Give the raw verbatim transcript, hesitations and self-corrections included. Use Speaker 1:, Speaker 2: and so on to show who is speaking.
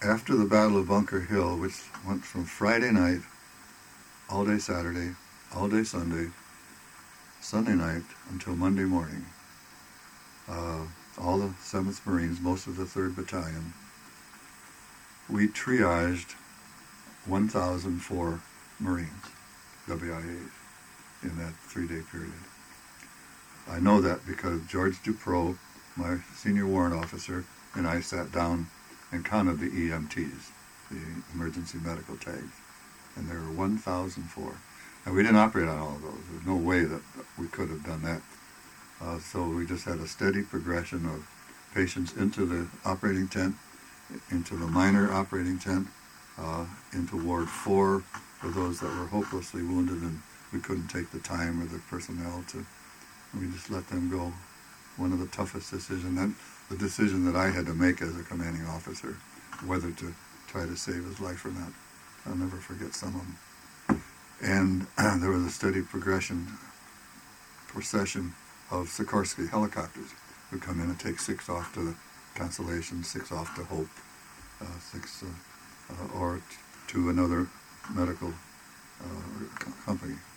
Speaker 1: after the Battle of Bunker Hill, which went from Friday night, all day Saturday, all day Sunday, Sunday night until Monday morning, uh, all the seventh Marines, most of the third Battalion, we triaged one thousand four Marines, W I As, in that three-day period. I know that because George Dupro, my senior warrant officer, and I sat down and counted the E M Ts, the emergency medical tags, and there were one thousand four. And we didn't operate on all of those. There's no way that we could have done that. Uh, so we just had a steady progression of patients into the operating tent, into the minor operating tent, uh, into Ward four for those that were hopelessly wounded and we couldn't take the time or the personnel to, we just let them go. One of the toughest decisions, that the decision that I had to make as a commanding officer, whether to try to save his life or not. I'll never forget some of them. And uh, there was a steady progression, procession of Sikorsky helicopters who come in and take six off to the Constellation, six off to Hope, uh, six uh, uh, or t- to another medical uh, co- company.